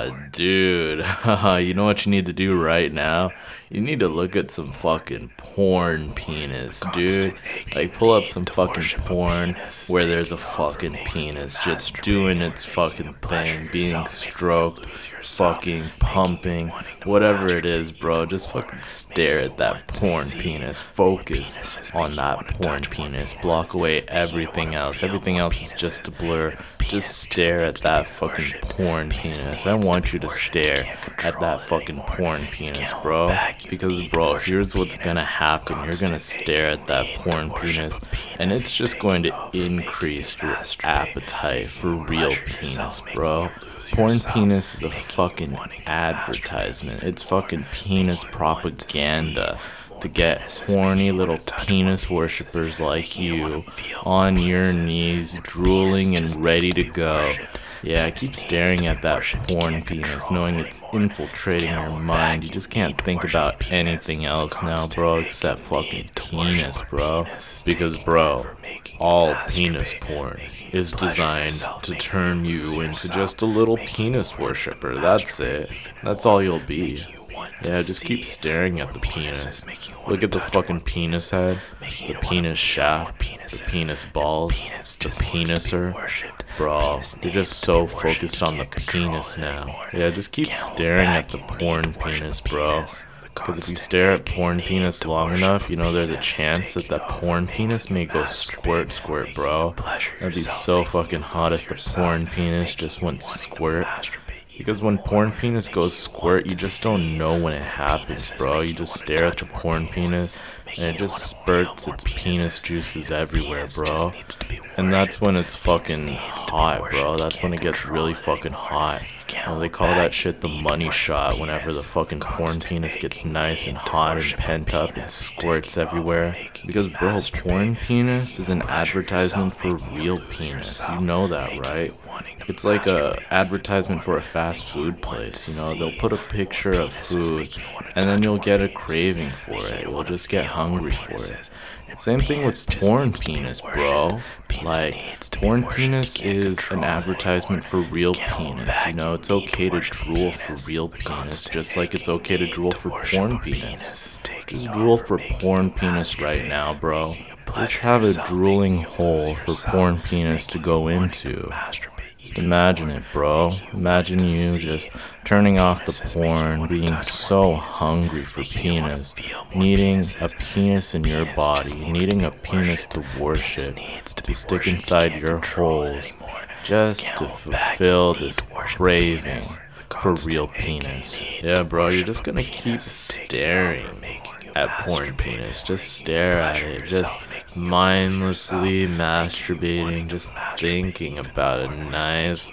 Dude, you know what you need to do right now? You need to look at some fucking porn penis, dude. Like, pull up some fucking porn where there's a fucking penis just doing its fucking thing, being stroked, fucking pumping, whatever it is, bro. Just fucking stare at that porn penis. Focus on that porn penis. Block away everything else. Everything else is just a blur. Just stare at that fucking porn penis. I want you to stare at that fucking porn penis, bro. Because, bro, here's what's gonna happen. You're gonna stare at that porn penis, and it's just going to increase your appetite for real penis, bro. Porn penis is a fucking advertisement. It's fucking penis propaganda to get horny little penis worshippers like you on your knees, drooling and ready to go. Yeah, keep staring at that porn penis, knowing it's infiltrating your mind. You just can't think about anything else now, bro, except fucking penis, bro. Because, bro, all penis porn is designed to turn you into just a little penis worshiper. That's it. That's all you'll be. Yeah, just keep staring at the penis. Look at the fucking penis head, the penis shaft, the penis balls, the peniser. Bro, you're just so focused on the penis now. Yeah, just keep staring at the porn penis, bro. Because if you stare at porn penis long enough, you know there's a chance that that porn penis may go squirt, squirt, bro. That'd be so fucking hot if the porn penis just went squirt. Because when porn penis goes squirt, you just don't know when it happens, bro. You just stare at the porn penis, and it just spurts its penis juices everywhere, bro. And that's when it's fucking hot, bro. That's when it gets really fucking hot. They call that shit the money shot. Whenever the fucking porn penis gets nice and hot and pent up and squirts everywhere. Because, bro, porn penis is an advertisement for real penis. You know that, right? It's like a advertisement for a fast food place. You know, they'll put a picture of food, and then you'll get a craving for it. You'll just get hungry for it. Same thing with porn penis, bro. Like, porn penis is an advertisement for real penis. You know, it's okay to drool for real penis, just like it's okay to drool for porn penis. Just drool for porn penis right now, bro. Just have a drooling hole for porn penis to go into. Just imagine it, bro. Imagine you just turning off the porn, being so hungry for penis, needing a penis in your body, needing a penis to worship, to stick inside your holes, just to fulfill this craving for real penis. Yeah, bro, you're just gonna keep staring at porn penis. Just stare at it. Just mindlessly masturbating. Just thinking about a nice,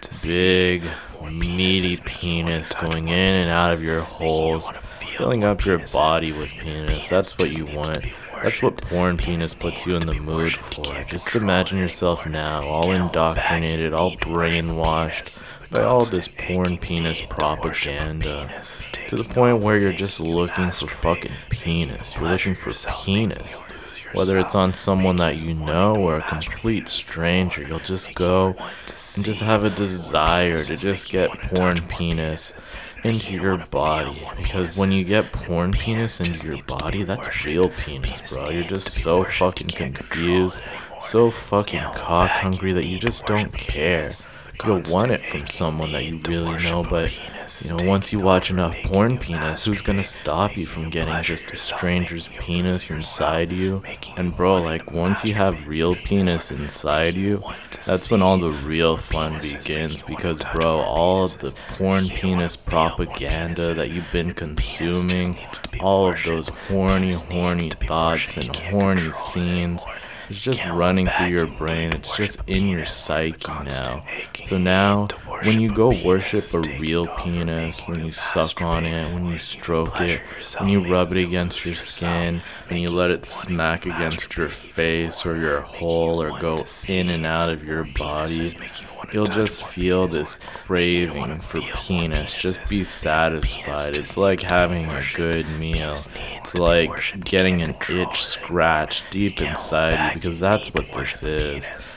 big, meaty penis going in and out of your holes, filling up your body with penis. That's what you want. That's what porn penis puts you in the mood for. Just imagine yourself now, all indoctrinated, all brainwashed by all this porn penis propaganda, to the point where you're just looking for fucking penis. You're looking for penis. Whether it's on someone that you know or a complete stranger, you'll just go and just have a desire to just get porn penis into your body. Because when you get porn penis into your body, that's real penis, bro. You're just so fucking confused, so fucking cock hungry that you just don't care. You'll want it from someone that you really know, but, you know, once you watch enough porn penis, who's gonna stop you from getting just a stranger's penis inside you? And bro, like, once you have real penis inside you, that's when all the real fun begins, because, bro, all of the porn penis propaganda that you've been consuming, all of those horny thoughts and horny scenes, it's just running through your brain. It's just in your psyche now. So now, when you go worship a real penis, when you suck on it, when you stroke it, when you rub it against your skin, and you let it smack against your face or your hole or go in and out of your body, you'll just feel this craving for penis. Just be satisfied. It's like having a good meal. It's like getting an itch scratched deep inside you, because that's what this is.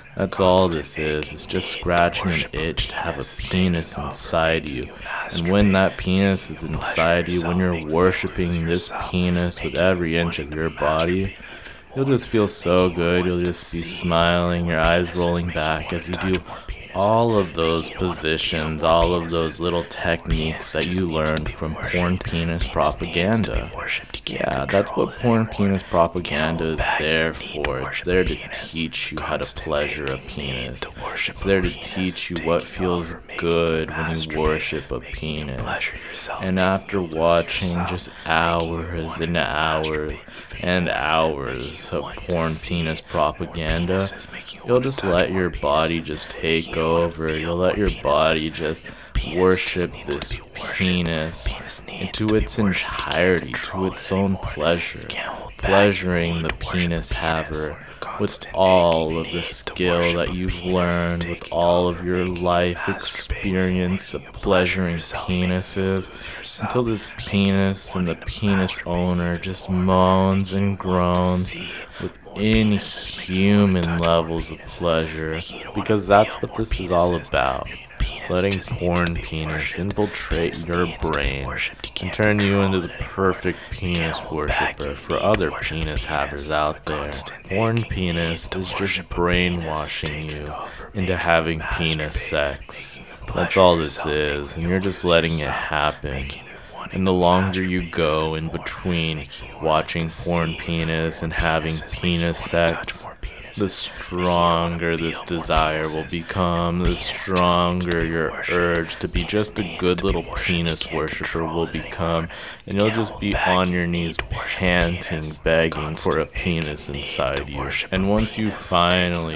That's all this is. It's just scratching an itch to have a penis inside you. And when that penis is inside you, when you're worshiping this penis with every inch of your body, you'll just feel so good. You'll just be smiling, your eyes rolling back as you do all of those positions, all of those little techniques that you learned from porn penis propaganda. Yeah, that's what porn penis propaganda is there for. It's there to teach you how to pleasure a penis. It's there to teach you what feels good when you worship a penis. And after watching just hours and hours and hours of porn penis propaganda, you'll just let your body just take over. You'll let your body just worship this penis into its entirety, to its own pleasure, pleasuring the penis haver with all of the skill that you've learned, with all of your life experience of pleasuring penises, until this penis and the penis owner just moans and groans with inhuman levels of pleasure, because that's what this is all about. Letting porn penis infiltrate your brain and turn you into the perfect penis worshiper for other penis havers out there. Porn penis is just brainwashing you into having penis sex. That's all this is, and you're just letting it happen. And the longer you go in between watching porn penis and having penis sex, the stronger this desire will become, the stronger your urge to be just a good little penis worshiper will become, and you'll just be on your knees panting, begging for a penis inside you. And once you finally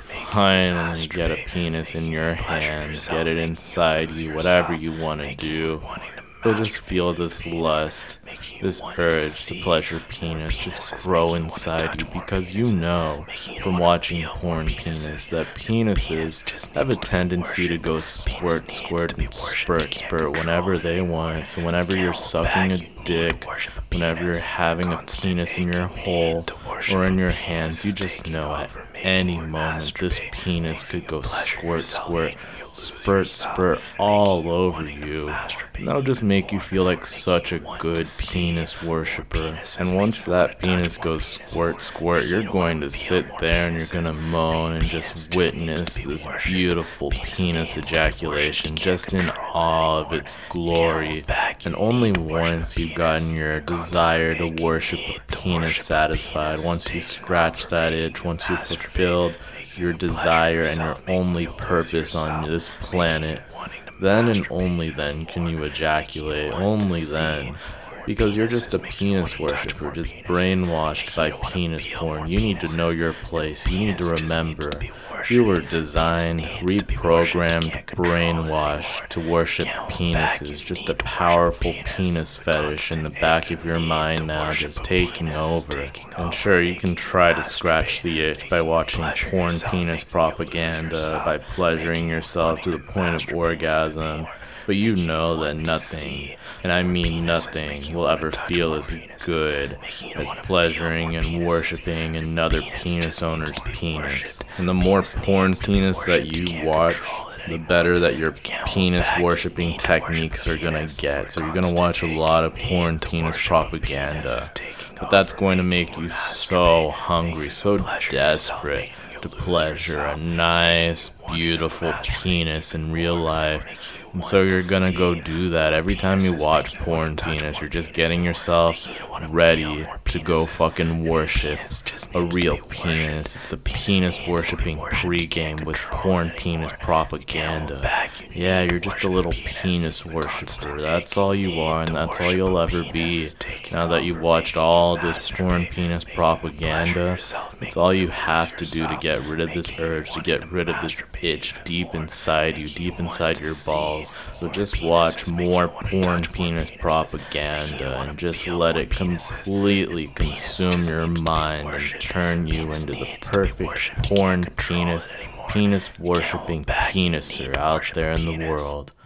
get a penis in your hands, get it inside you, whatever you want to do, you'll just feel this lust, this urge to pleasure penis just grow inside you, because you know from watching porn penis that penises have a tendency to go squirt, squirt, and spurt, spurt whenever they want. So whenever you're sucking a dick, whenever you're having a penis in your hole or in your hands, you just know at any moment this penis could go squirt, squirt, spurt, spurt all over you. And that'll just make you feel like such a good penis worshiper. And once that penis goes squirt, squirt, you're going to sit there and you're going to moan and just witness this beautiful penis ejaculation, just in awe of its glory. And only once you've gotten your desire to worship a penis satisfied, once you scratch that itch, once you've fulfilled your desire and your only purpose on this planet, then and only then can you ejaculate. Only then. Because you're just a penis worshiper, just brainwashed by penis porn. You need to know your place. You need to remember you were designed, reprogrammed, brainwashed to worship penises. Just a powerful penis fetish in the back of your mind now, just taking over. And sure, you can try to scratch the itch by watching porn penis propaganda, by pleasuring yourself to the point of orgasm. But you know that nothing, and I mean nothing, will ever feel as good as pleasuring and worshiping another penis owner's penis. And the more porn penis that you watch, the better that your penis worshipping techniques are gonna get. So you're gonna watch a lot of porn penis propaganda. But that's going to make you so hungry, so desperate to pleasure a nice, beautiful penis in real life. And so you're gonna go do that. Every time you watch porn penis, you're just getting yourself ready to go fucking worship a real penis. It's a penis worshipping pregame with porn penis propaganda. Yeah, you're just a little penis worshiper. That's all you are, and that's all you'll ever be. Now that you've watched all this porn penis propaganda, it's all you have to do to get rid of this urge, to get rid of this itch deep inside you, deep inside your balls. So just watch more porn penis propaganda and just let it completely consume your mind and turn you into the perfect porn penis worshipping peniser out there in the world.